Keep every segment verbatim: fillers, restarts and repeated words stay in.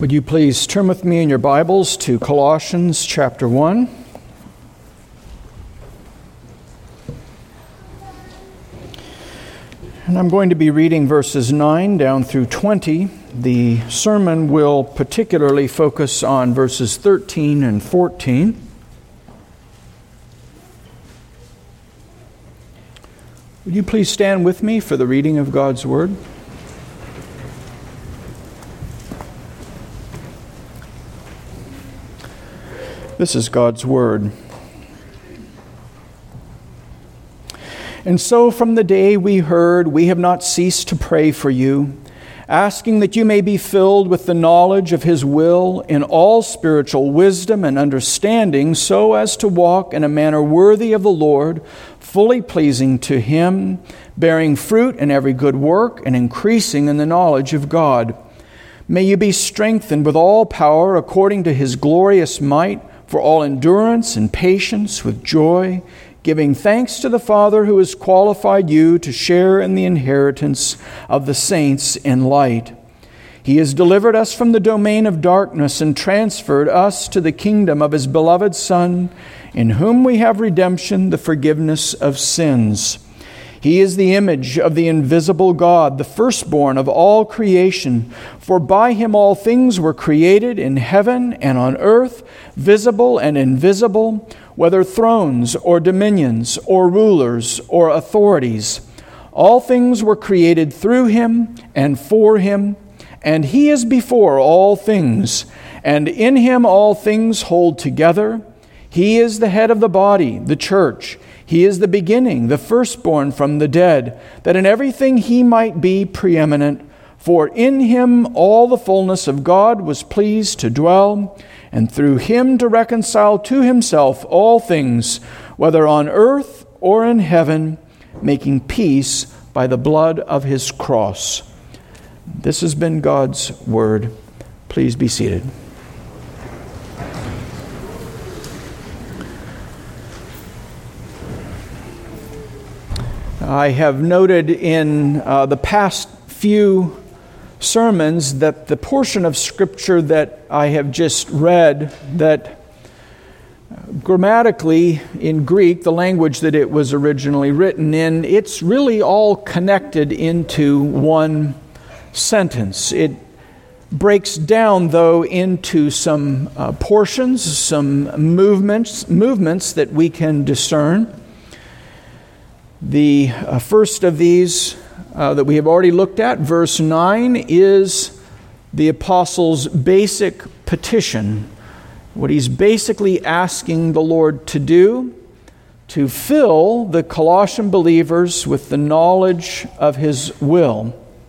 Would you please turn with me in your Bibles to Colossians chapter one. And I'm going to be reading verses nine down through twenty. The sermon will particularly focus on verses thirteen and fourteen. Would you please stand with me for the reading of God's Word? This is God's Word. And so from the day we heard, we have not ceased to pray for you, asking that you may be filled with the knowledge of His will in all spiritual wisdom and understanding, so as to walk in a manner worthy of the Lord, fully pleasing to Him, bearing fruit in every good work and increasing in the knowledge of God. May you be strengthened with all power according to His glorious might, for all endurance and patience with joy, giving thanks to the Father who has qualified you to share in the inheritance of the saints in light. He has delivered us from the domain of darkness and transferred us to the kingdom of His beloved Son, in whom we have redemption, the forgiveness of sins. He is the image of the invisible God, the firstborn of all creation. For by Him all things were created in heaven and on earth, visible and invisible, whether thrones or dominions or rulers or authorities. All things were created through Him and for Him, and He is before all things, and in Him all things hold together. He is the head of the body, the church. He is the beginning, the firstborn from the dead, that in everything He might be preeminent. For in Him all the fullness of God was pleased to dwell, and through Him to reconcile to Himself all things, whether on earth or in heaven, making peace by the blood of His cross. This has been God's Word. Please be seated. I have noted in uh, the past few sermons that the portion of Scripture that I have just read, that grammatically in Greek, the language that it was originally written in, it's really all connected into one sentence. It breaks down, though, into some uh, portions, some movements, movements that we can discern. The uh, first of these uh, that we have already looked at, verse nine, is the apostle's basic petition. What he's basically asking the Lord to do, to fill the Colossian believers with the knowledge of His will.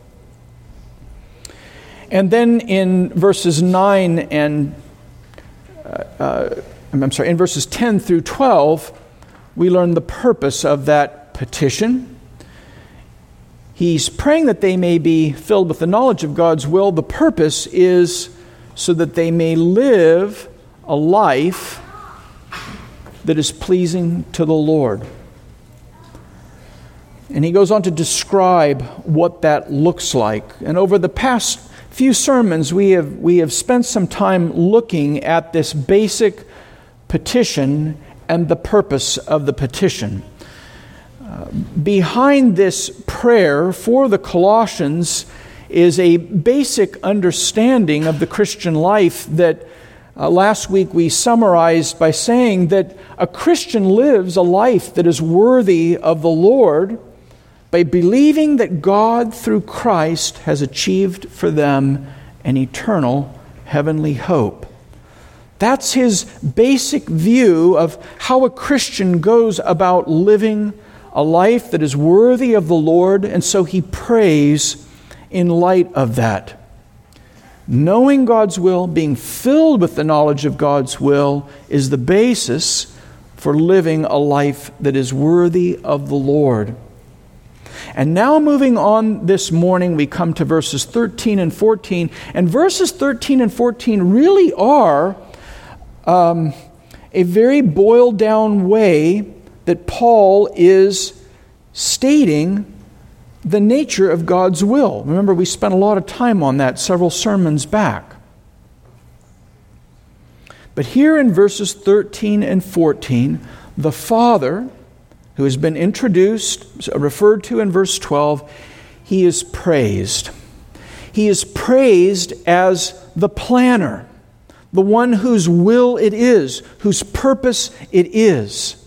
And then in verses nine and, uh, uh, I'm sorry, in verses ten through twelve, we learn the purpose of that petition. He's praying that they may be filled with the knowledge of God's will. The purpose is so that they may live a life that is pleasing to the Lord. And he goes on to describe what that looks like. And over the past few sermons, we have we have spent some time looking at this basic petition and the purpose of the petition. Uh, behind this prayer for the Colossians is a basic understanding of the Christian life that uh, last week we summarized by saying that a Christian lives a life that is worthy of the Lord by believing that God through Christ has achieved for them an eternal heavenly hope. That's his basic view of how a Christian goes about living a life that is worthy of the Lord, and so he prays in light of that. Knowing God's will, being filled with the knowledge of God's will, is the basis for living a life that is worthy of the Lord. And now moving on this morning, we come to verses thirteen and fourteen. And verses thirteen and fourteen really are um, a very boiled down way that Paul is stating the nature of God's will. Remember, we spent a lot of time on that several sermons back. But here in verses thirteen and fourteen, the Father, who has been introduced, referred to in verse twelve, he is praised. He is praised as the planner, the one whose will it is, whose purpose it is.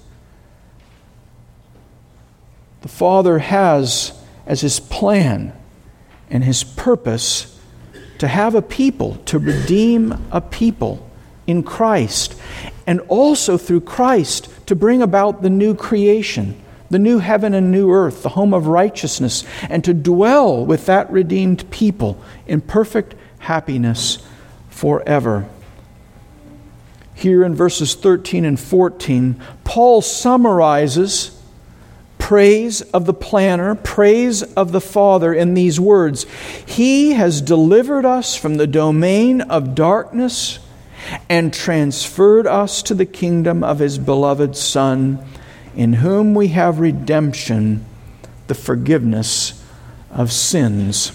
The Father has as his plan and his purpose to have a people, to redeem a people in Christ, and also through Christ to bring about the new creation, the new heaven and new earth, the home of righteousness, and to dwell with that redeemed people in perfect happiness forever. Here in verses thirteen and fourteen, Paul summarizes praise of the planner, praise of the Father in these words: He has delivered us from the domain of darkness and transferred us to the kingdom of His beloved Son, in whom we have redemption, the forgiveness of sins.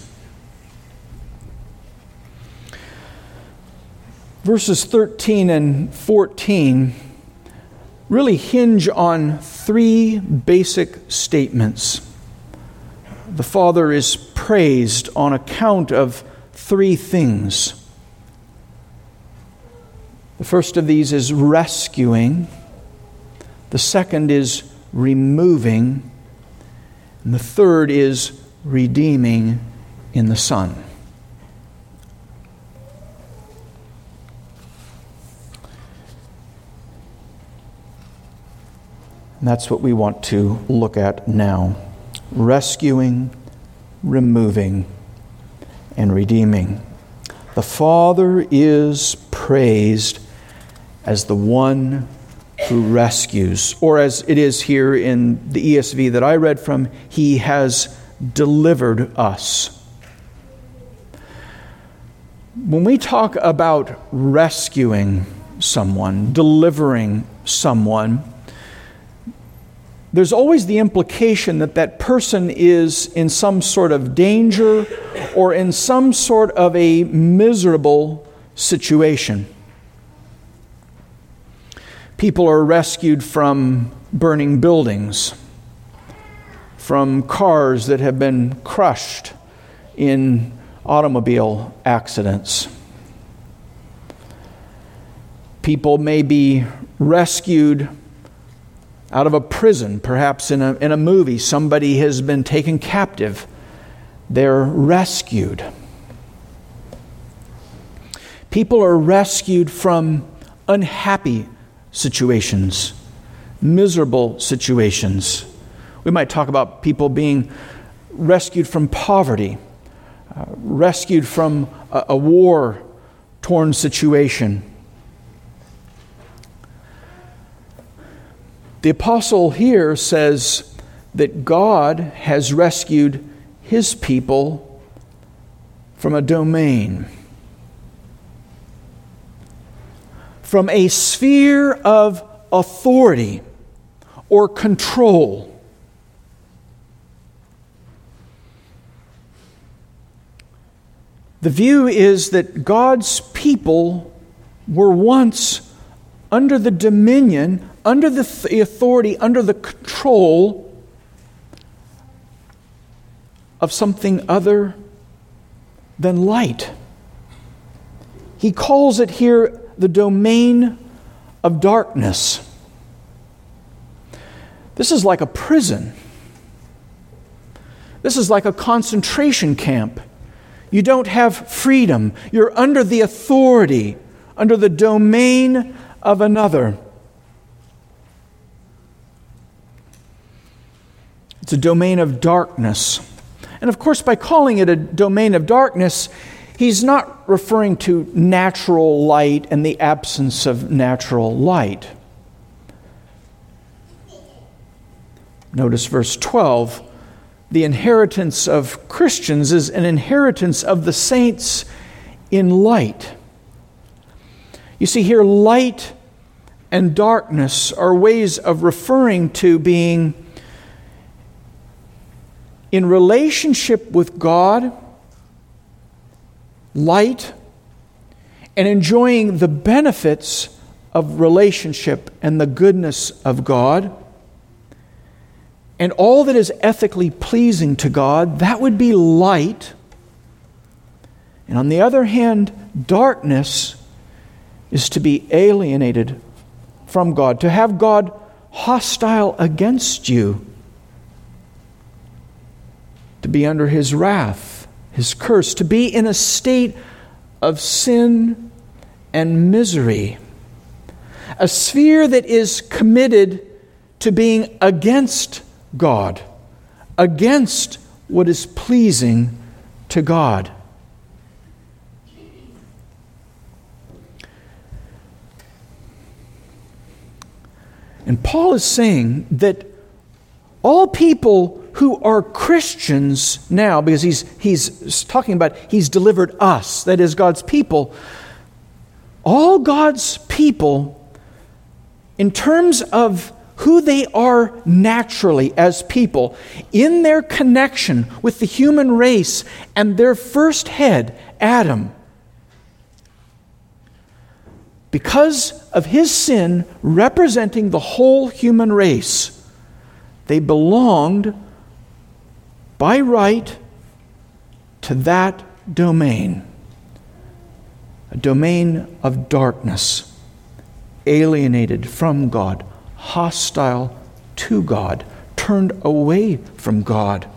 Verses thirteen and fourteen really hinge on three basic statements. The Father is praised on account of three things. The first of these is rescuing. The second is removing. And the third is redeeming in the Son. And that's what we want to look at now. Rescuing, removing, and redeeming. The Father is praised as the one who rescues. Or as it is here in the E S V that I read from, He has delivered us. When we talk about rescuing someone, delivering someone, there's always the implication that that person is in some sort of danger or in some sort of a miserable situation. People are rescued from burning buildings, from cars that have been crushed in automobile accidents. People may be rescued out of a prison, perhaps in a, in a movie. Somebody has been taken captive. They're rescued. People are rescued from unhappy situations, miserable situations. We might talk about people being rescued from poverty, uh, rescued from a, a war-torn situation. The apostle here says that God has rescued His people from a domain, from a sphere of authority or control. The view is that God's people were once under the dominion, under the authority, under the control of something other than light. He calls it here the domain of darkness. This is like a prison. This is like a concentration camp. You don't have freedom. You're under the authority, under the domain of another. It's a domain of darkness. And of course, by calling it a domain of darkness, he's not referring to natural light and the absence of natural light. Notice verse twelve. The inheritance of Christians is an inheritance of the saints in light. You see here, light and darkness are ways of referring to being in relationship with God, light, and enjoying the benefits of relationship and the goodness of God, and all that is ethically pleasing to God, that would be light. And on the other hand, darkness is to be alienated from God, to have God hostile against you, to be under His wrath, His curse, to be in a state of sin and misery. A sphere that is committed to being against God, against what is pleasing to God. And Paul is saying that all people who are Christians now, because he's, he's talking about he's delivered us, that is God's people, all God's people, in terms of who they are naturally as people, in their connection with the human race and their first head, Adam, because of his sin representing the whole human race, they belonged by right to that domain, a domain of darkness, alienated from God, hostile to God, turned away from God.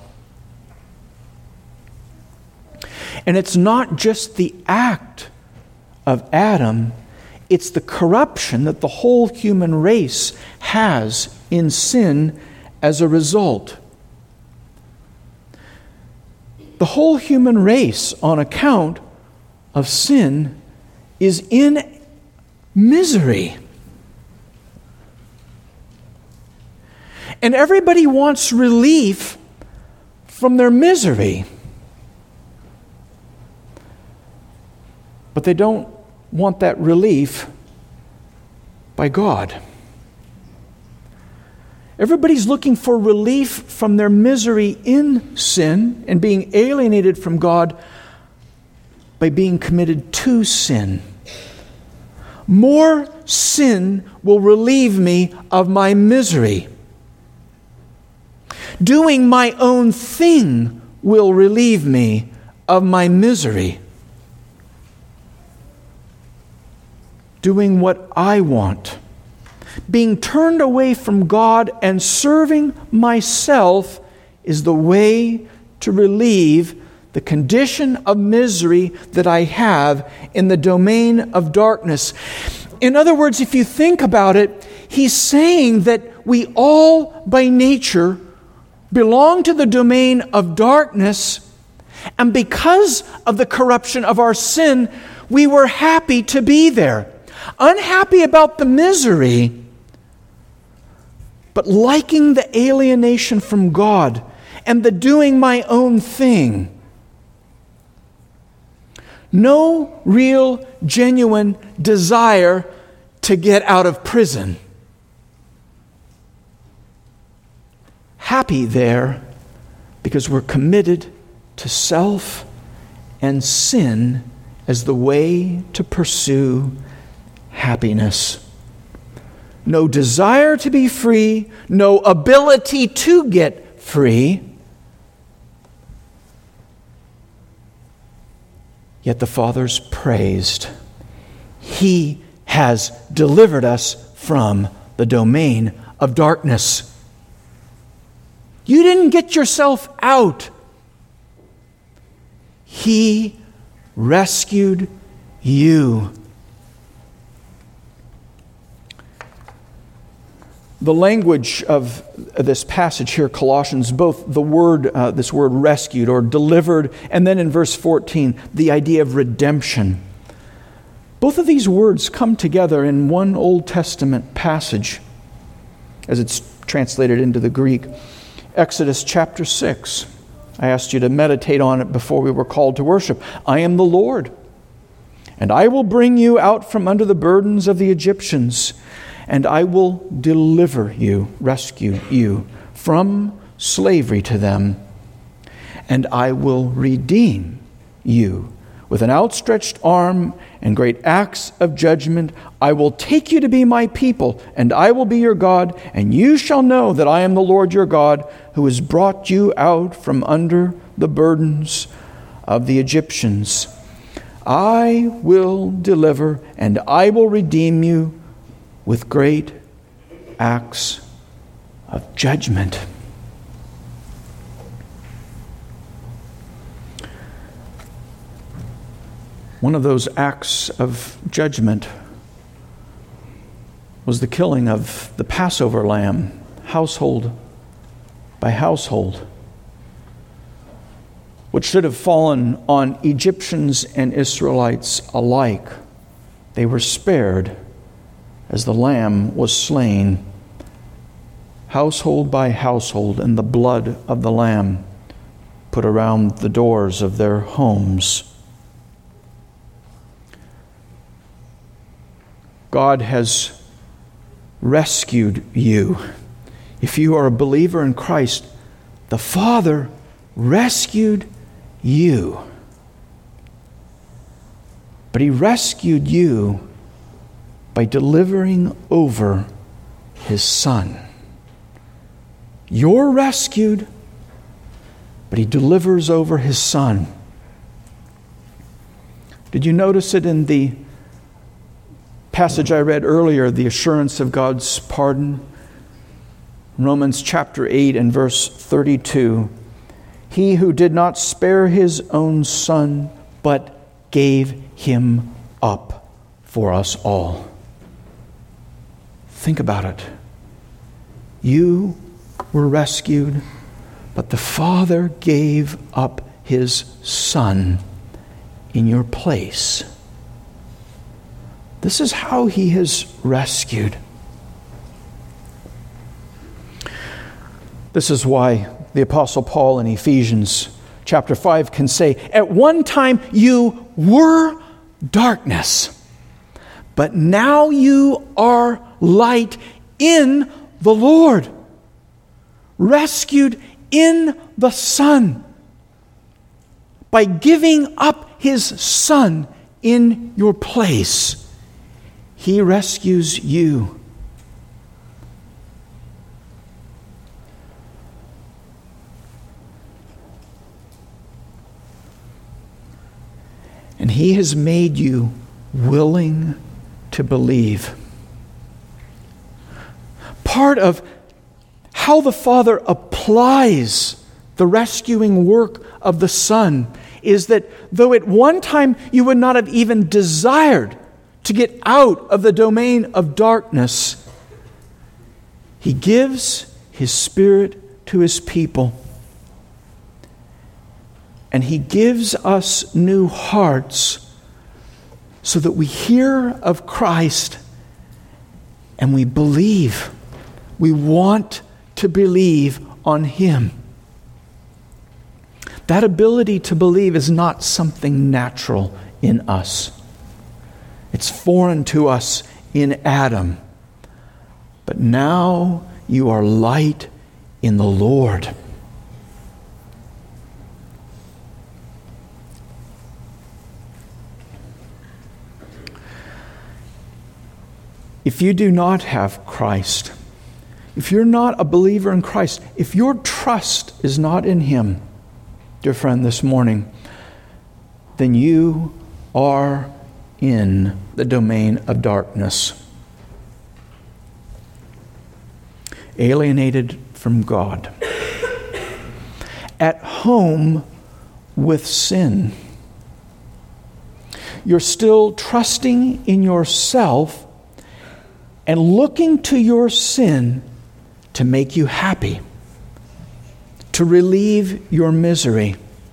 And it's not just the act of Adam, it's the corruption that the whole human race has in sin as a result. The whole human race, on account of sin, is in misery. And everybody wants relief from their misery. But they don't want that relief by God. Everybody's looking for relief from their misery in sin and being alienated from God by being committed to sin. More sin will relieve me of my misery. Doing my own thing will relieve me of my misery. Doing what I want. Being turned away from God and serving myself is the way to relieve the condition of misery that I have in the domain of darkness. In other words, if you think about it, he's saying that we all by nature belong to the domain of darkness, and because of the corruption of our sin, we were happy to be there. Unhappy about the misery, but liking the alienation from God and the doing my own thing. No real, genuine desire to get out of prison. Happy there because we're committed to self and sin as the way to pursue happiness. No desire to be free, no ability to get free. Yet the Father's praised. He has delivered us from the domain of darkness. You didn't get yourself out. He rescued you. The language of this passage here, Colossians, both the word, uh, this word rescued or delivered, and then in verse fourteen, the idea of redemption. Both of these words come together in one Old Testament passage, as it's translated into the Greek. Exodus chapter six. I asked you to meditate on it before we were called to worship. I am the Lord, and I will bring you out from under the burdens of the Egyptians, and I will deliver you, rescue you from slavery to them, and I will redeem you With an outstretched arm and great acts of judgment, I will take you to be my people, and I will be your God, and you shall know that I am the Lord your God, who has brought you out from under the burdens of the Egyptians. I will deliver, and I will redeem you with great acts of judgment. One of those acts of judgment was the killing of the Passover lamb, household by household, which should have fallen on Egyptians and Israelites alike. They were spared as the lamb was slain, household by household, and the blood of the lamb put around the doors of their homes. God has rescued you. If you are a believer in Christ, the Father rescued you. But He rescued you by delivering over His Son. You're rescued, but He delivers over His Son. Did you notice it in the passage I read earlier, the assurance of God's pardon? Romans chapter eight and verse thirty-two. He who did not spare His own Son, but gave Him up for us all. Think about it. You were rescued, but the Father gave up His Son in your place. This is how He has rescued. This is why the Apostle Paul in Ephesians chapter five can say, at one time you were darkness, but now you are light in the Lord, rescued in the Son, by giving up His Son in your place. He rescues you. And He has made you willing to believe. Part of how the Father applies the rescuing work of the Son is that though at one time you would not have even desired to get out of the domain of darkness, He gives His Spirit to His people. And He gives us new hearts so that we hear of Christ and we believe. We want to believe on Him. That ability to believe is not something natural in us. It's foreign to us in Adam. But now you are light in the Lord. If you do not have Christ, if you're not a believer in Christ, if your trust is not in Him, dear friend, this morning, then you are in the domain of darkness, alienated from God, at home with sin. You're still trusting in yourself and looking to your sin to make you happy, to relieve your misery.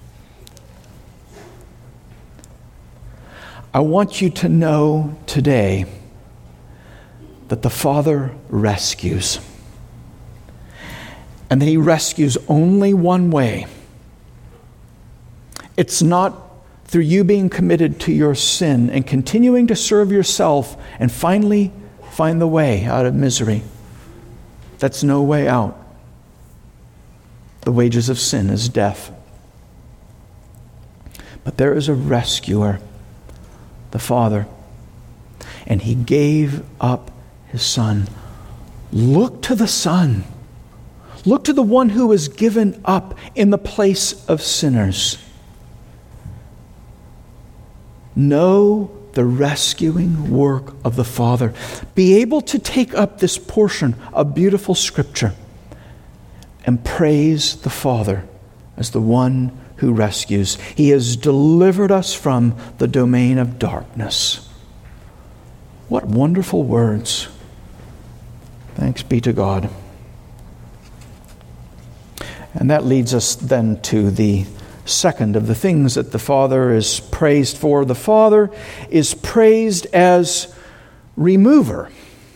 I want you to know today that the Father rescues, and that He rescues only one way. It's not through you being committed to your sin and continuing to serve yourself and finally find the way out of misery. That's no way out. The wages of sin is death. But there is a rescuer, the Father. And he gave up his Son. Look to the Son. Look to the one who was given up in the place of sinners. Know the rescuing work of the Father. Be able to take up this portion of beautiful Scripture and praise the Father as the one who rescues. He has delivered us from the domain of darkness. What wonderful words. Thanks be to God. And that leads us then to the second of the things that the Father is praised for. The Father is praised as remover.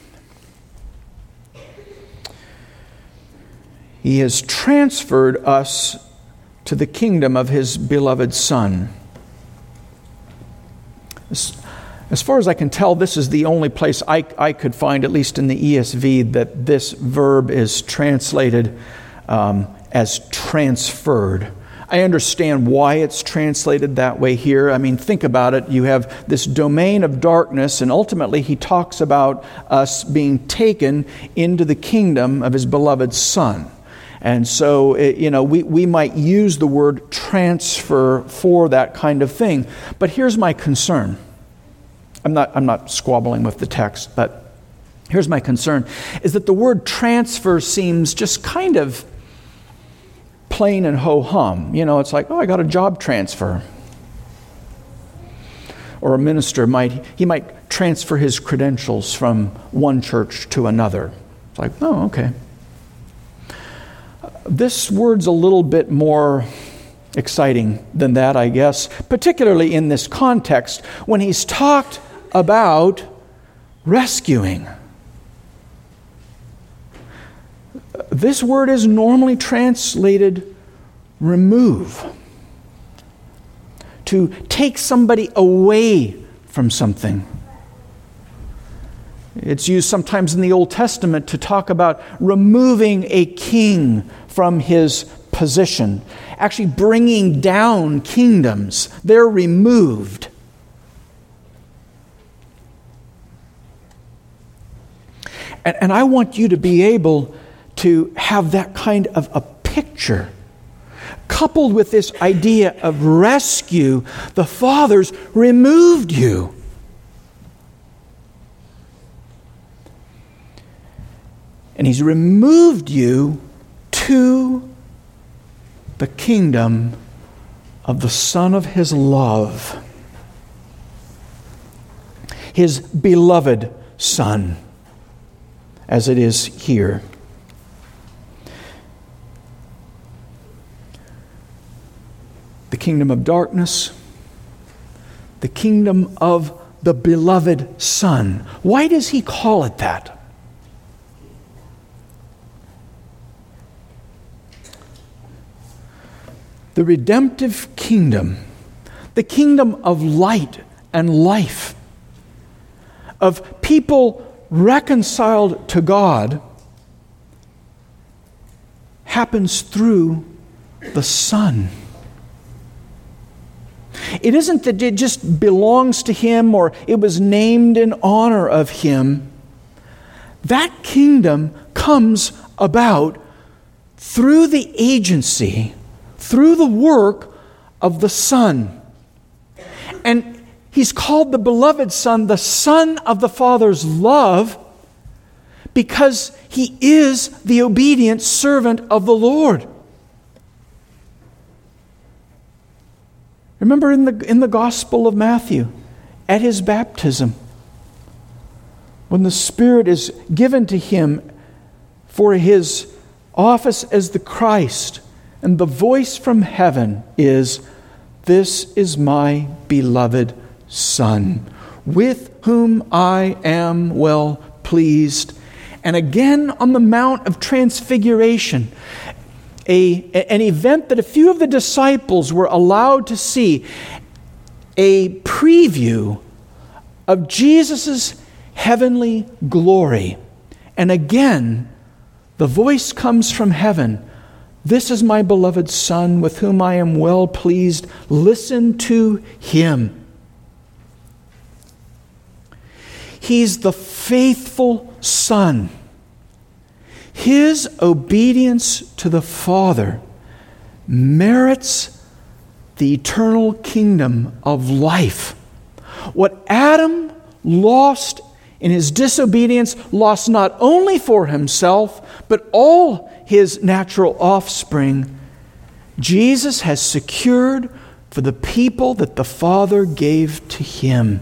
He has transferred us to the kingdom of His beloved Son. As far as I can tell, this is the only place I, I could find, at least in the E S V, that this verb is translated um, as transferred. I understand why it's translated that way here. I mean, think about it. You have this domain of darkness, and ultimately he talks about us being taken into the kingdom of His beloved Son. And so, you know, we, we might use the word transfer for that kind of thing. But here's my concern. I'm not, I'm not squabbling with the text, but here's my concern, is that the word transfer seems just kind of plain and ho-hum. You know, it's like, oh, I got a job transfer. Or a minister might, he might transfer his credentials from one church to another. It's like, oh, okay. This word's a little bit more exciting than that, I guess, particularly in this context when he's talked about rescuing. This word is normally translated remove. To take somebody away from something. It's used sometimes in the Old Testament to talk about removing a king from his position. Actually bringing down kingdoms. They're removed. And, and I want you to be able to have that kind of a picture. Coupled with this idea of rescue, the Father's removed you. And He's removed you to the kingdom of the Son of His love. His beloved Son, as it is here. The kingdom of darkness, the kingdom of the beloved Son. Why does He call it that? The redemptive kingdom, the kingdom of light and life, of people reconciled to God, happens through the Son. It isn't that it just belongs to Him or it was named in honor of Him. That kingdom comes about through the agency, through the work of the Son. And He's called the beloved Son the Son of the Father's love because He is the obedient servant of the Lord. Remember in the, in the Gospel of Matthew, at His baptism, when the Spirit is given to Him for His office as the Christ, and the voice from heaven is, "This is my beloved Son, with whom I am well pleased." And again on the Mount of Transfiguration, a, an event that a few of the disciples were allowed to see, a preview of Jesus' heavenly glory. And again, the voice comes from heaven, This is my beloved Son, with whom I am well pleased. Listen to him. He's the faithful Son. His obedience to the Father merits the eternal kingdom of life. What Adam lost in his disobedience, lost not only for himself, but all his natural offspring, Jesus has secured for the people that the Father gave to him.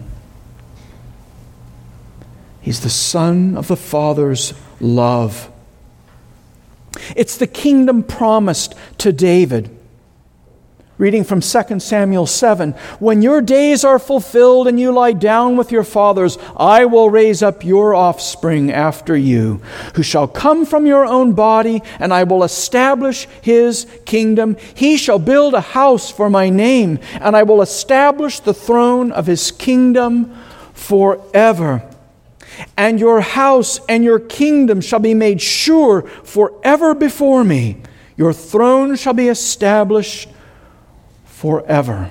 He's the Son of the Father's love. It's the kingdom promised to David. Reading from Second Samuel seven, when your days are fulfilled and you lie down with your fathers, I will raise up your offspring after you, who shall come from your own body, and I will establish his kingdom. He shall build a house for my name, and I will establish the throne of his kingdom forever. And your house and your kingdom shall be made sure forever before me. Your throne shall be established forever.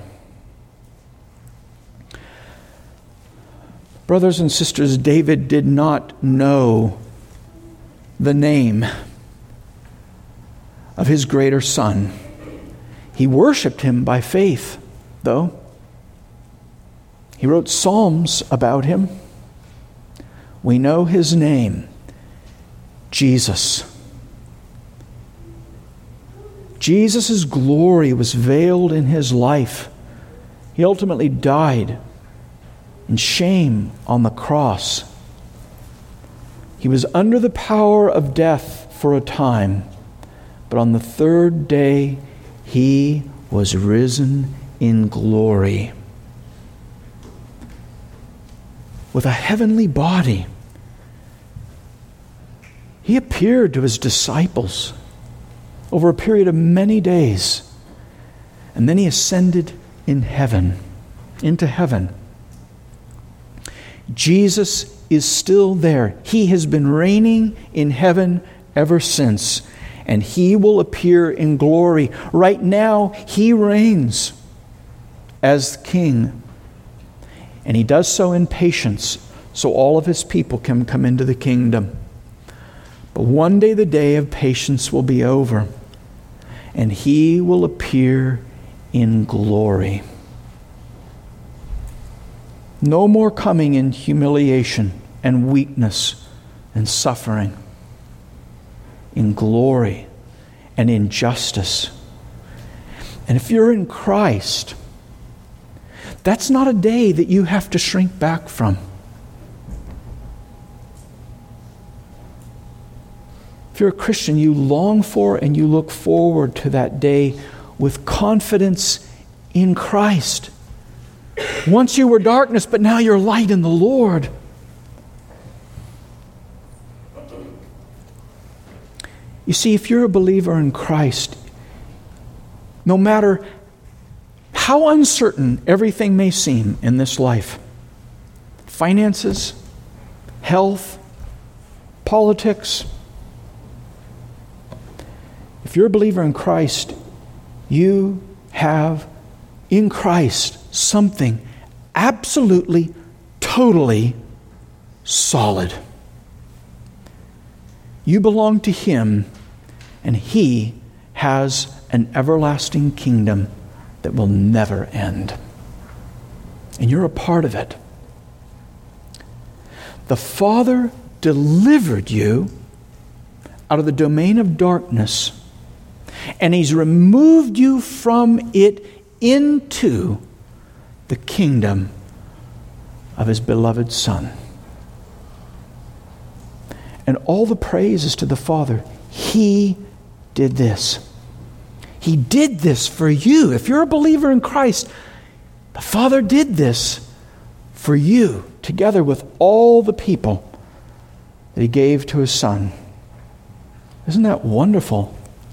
Brothers and sisters, David did not know the name of his greater Son. He worshiped him by faith, though. He wrote psalms about him. We know his name, Jesus. Jesus' glory was veiled in his life. He ultimately died in shame on the cross. He was under the power of death for a time, but on the third day he was risen in glory with a heavenly body. He appeared to his disciples over a period of many days. And then he ascended in heaven, into heaven. Jesus is still there. He has been reigning in heaven ever since. And he will appear in glory. Right now, he reigns as king. And he does so in patience, so all of his people can come into the kingdom. But one day the day of patience will be over, and he will appear in glory. No more coming in humiliation and weakness and suffering. In glory and in justice. And if you're in Christ, that's not a day that you have to shrink back from. If you're a Christian, you long for and you look forward to that day with confidence in Christ. Once you were darkness, but now you're light in the Lord. You see, if you're a believer in Christ, no matter how uncertain everything may seem in this life, finances, health, politics, if you're a believer in Christ, you have in Christ something absolutely, totally solid. You belong to Him, and He has an everlasting kingdom that will never end. And you're a part of it. The Father delivered you out of the domain of darkness, and He's removed you from it into the kingdom of His beloved Son. And all the praise is to the Father. He did this. He did this for you. If you're a believer in Christ, the Father did this for you, together with all the people that He gave to His Son. Isn't that wonderful?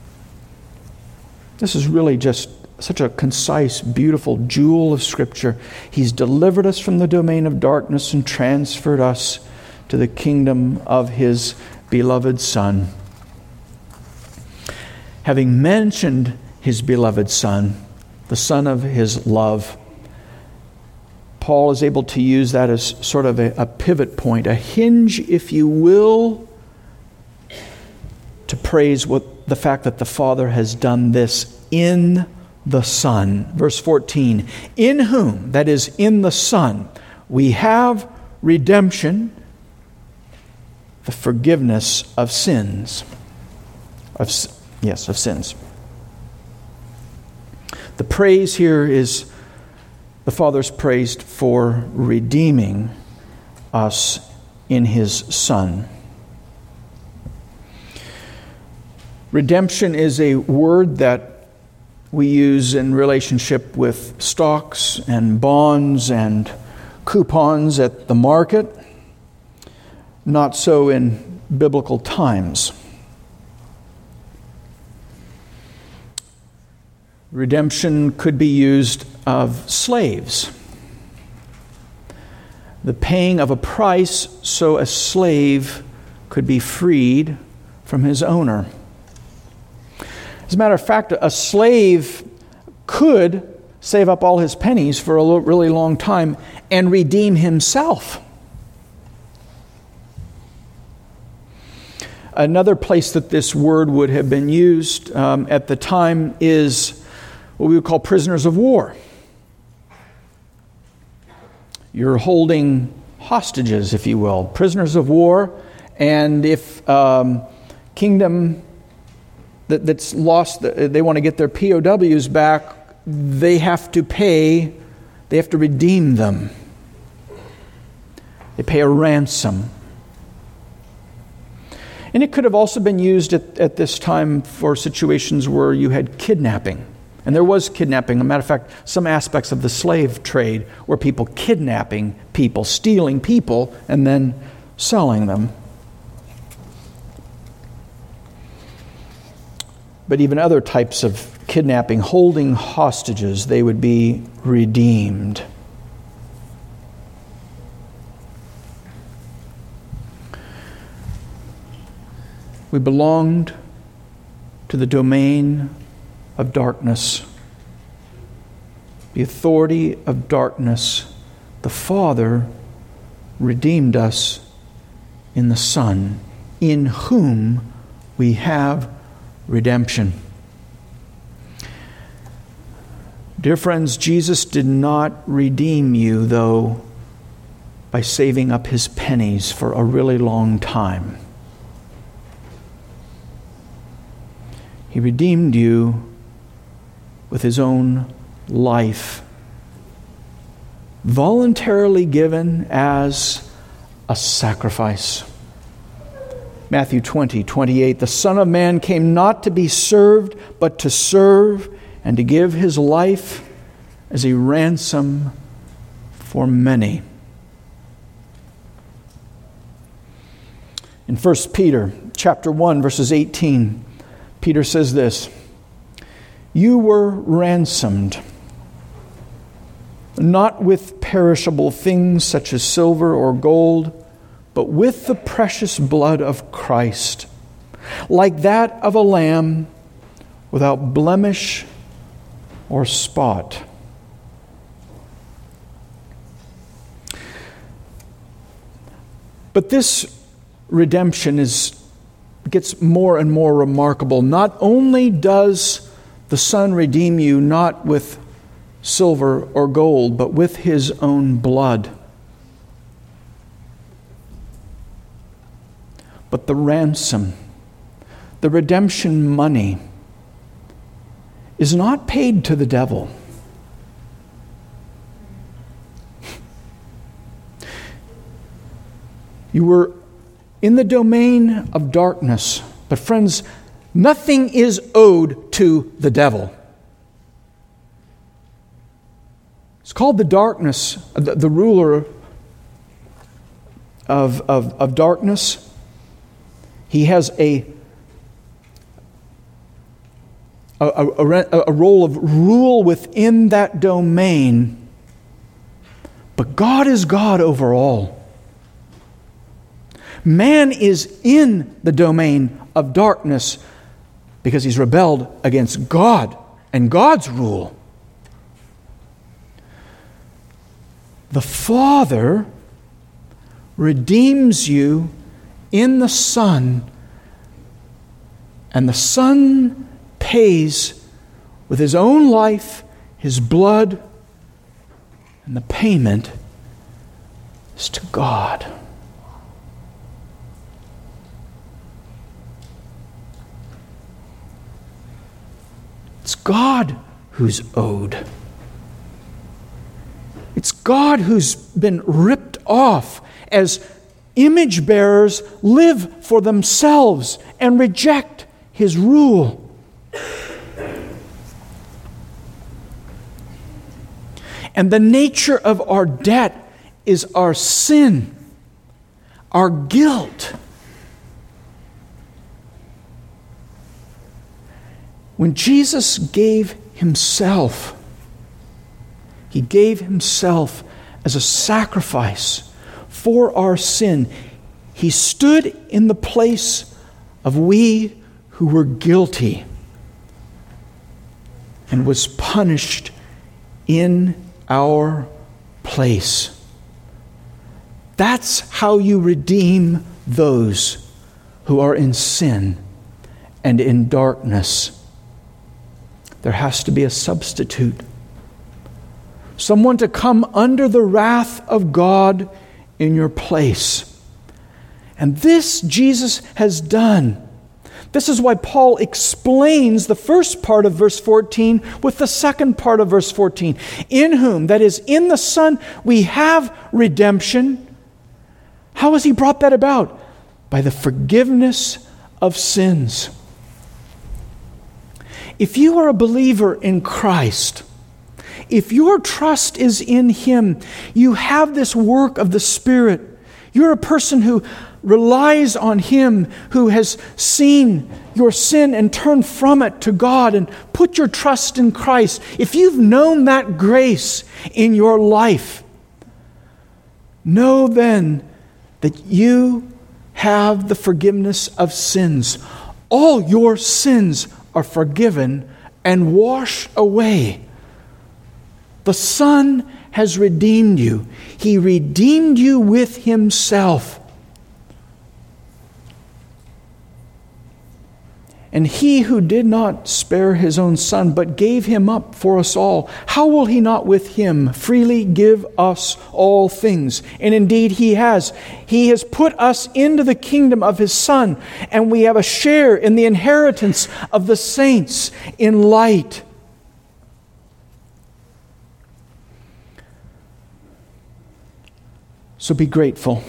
This is really just such a concise, beautiful jewel of Scripture. He's delivered us from the domain of darkness and transferred us to the kingdom of His beloved Son. having mentioned his beloved Son, the Son of his love, Paul is able to use that as sort of a, a pivot point, a hinge, if you will, to praise what the fact that the Father has done this in the Son. Verse fourteen, in whom, that is, in the Son, we have redemption, the forgiveness of sins. Of, yes, of sins. The praise here is the Father's praised for redeeming us in His Son. Redemption is a word that we use in relationship with stocks and bonds and coupons at the market. Not so in biblical times. Redemption could be used of slaves. The paying of a price so a slave could be freed from his owner. As a matter of fact, a slave could save up all his pennies for a really long time and redeem himself. Another place that this word would have been used um, at the time is what we would call prisoners of war. You're holding hostages, if you will, prisoners of war, and if um, kingdom that, that's lost, they want to get their P O Ws back, they have to pay, they have to redeem them. They pay a ransom. And it could have also been used at, at this time for situations where you had kidnapping. And there was kidnapping. As a matter of fact, some aspects of the slave trade were people kidnapping people, stealing people, and then selling them. But even other types of kidnapping, holding hostages, they would be redeemed. We belonged to the domain of darkness, the authority of darkness. The Father redeemed us in the Son, in whom we have redemption. Dear friends, Jesus did not redeem you, though, by saving up his pennies for a really long time. He redeemed you with his own life, voluntarily given as a sacrifice. Matthew twenty, twenty-eight, the Son of Man came not to be served, but to serve and to give his life as a ransom for many. In First Peter chapter one, verses eighteen, Peter says this, you were ransomed, not with perishable things such as silver or gold, but with the precious blood of Christ, like that of a lamb without blemish or spot. But this redemption is gets more and more remarkable. Not only does the Son redeem you not with silver or gold, but with his own blood. But the ransom, the redemption money, is not paid to the devil. You were in the domain of darkness, but friends, nothing is owed to the devil. It's called the darkness, the, the ruler of, of, of darkness. He has a, a, a, a role of rule within that domain, but God is God over all. Man is in the domain of darkness, because he's rebelled against God and God's rule. The Father redeems you in the Son, and the Son pays with his own life, his blood, and the payment is to God. It's God who's owed. It's God who's been ripped off as image bearers live for themselves and reject his rule. And the nature of our debt is our sin, our guilt. When Jesus gave himself, he gave himself as a sacrifice for our sin. He stood in the place of we who were guilty and was punished in our place. That's how you redeem those who are in sin and in darkness. There has to be a substitute. Someone to come under the wrath of God in your place. And this Jesus has done. This is why Paul explains the first part of verse fourteen with the second part of verse fourteen. In whom, that is, in the Son, we have redemption. How has he brought that about? By the forgiveness of sins. If you are a believer in Christ, if your trust is in him, you have this work of the Spirit. You're a person who relies on him, who has seen your sin and turned from it to God and put your trust in Christ. If you've known that grace in your life, know then that you have the forgiveness of sins. All your sins are forgiven and washed away. The Son has redeemed you. He redeemed you with himself. And he who did not spare his own Son, but gave him up for us all, how will he not with him freely give us all things? And indeed he has. He has put us into the kingdom of his Son, and we have a share in the inheritance of the saints in light. So be grateful.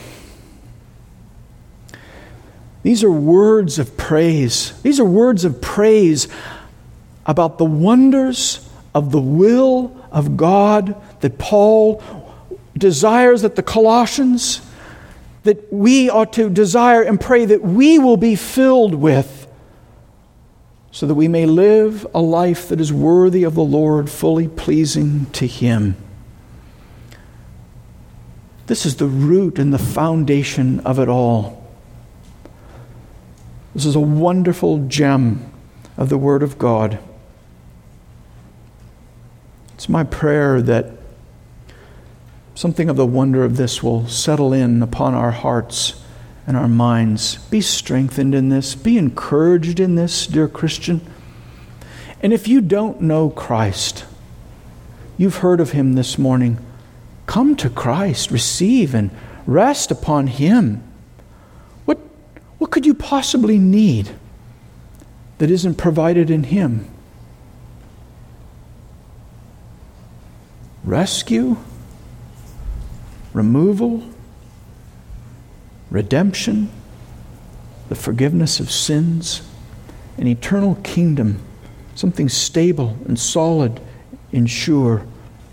These are words of praise. These are words of praise about the wonders of the will of God that Paul desires that the Colossians, that we ought to desire and pray that we will be filled with, so that we may live a life that is worthy of the Lord, fully pleasing to him. This is the root and the foundation of it all. This is a wonderful gem of the Word of God. It's my prayer that something of the wonder of this will settle in upon our hearts and our minds. Be strengthened in this. Be encouraged in this, dear Christian. And if you don't know Christ, you've heard of him this morning, come to Christ, receive and rest upon him. What, what could you possibly need that isn't provided in him? Rescue, removal, redemption, the forgiveness of sins, an eternal kingdom, something stable and solid and sure.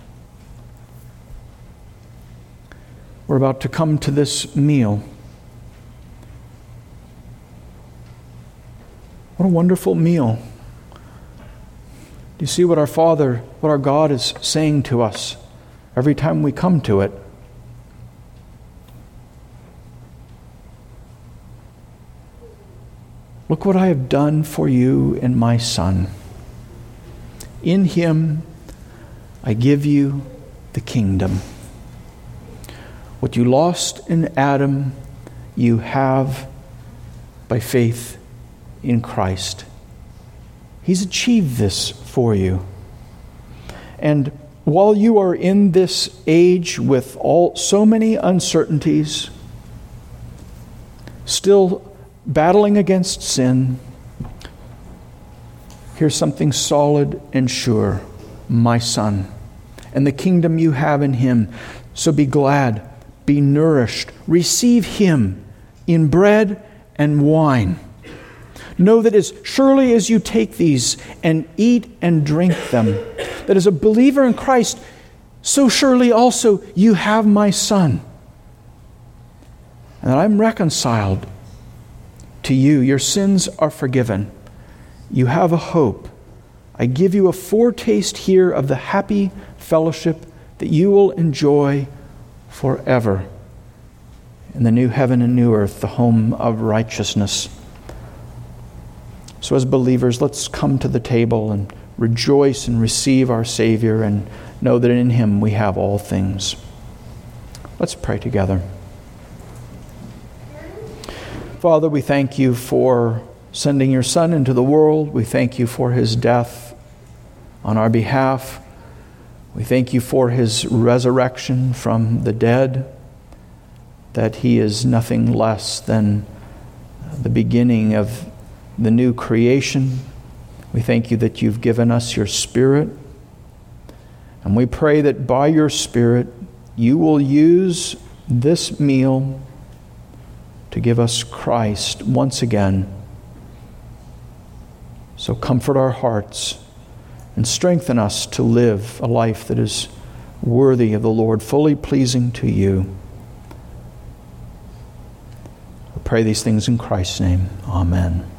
We're about to come to this meal. What a wonderful meal. Do you see what our Father, what our God is saying to us every time we come to it? Look what I have done for you in my Son. In him I give you the kingdom. What you lost in Adam, you have by faith in Christ. He's achieved this for you. And while you are in this age with all so many uncertainties, still battling against sin, here's something solid and sure. My Son, and the kingdom you have in him. So be glad, be nourished, receive him in bread and wine. Know that as surely as you take these and eat and drink them, that as a believer in Christ, so surely also you have my Son. And that I'm reconciled to you. Your sins are forgiven. You have a hope. I give you a foretaste here of the happy fellowship that you will enjoy forever in the new heaven and new earth, the home of righteousness. So as believers, let's come to the table and rejoice and receive our Savior and know that in him we have all things. Let's pray together. Father, we thank you for sending your Son into the world. We thank you for his death on our behalf. We thank you for his resurrection from the dead, that he is nothing less than the beginning of the new creation. We thank you that you've given us your Spirit. And we pray that by your Spirit, you will use this meal to give us Christ once again. So comfort our hearts and strengthen us to live a life that is worthy of the Lord, fully pleasing to you. We pray these things in Christ's name. Amen.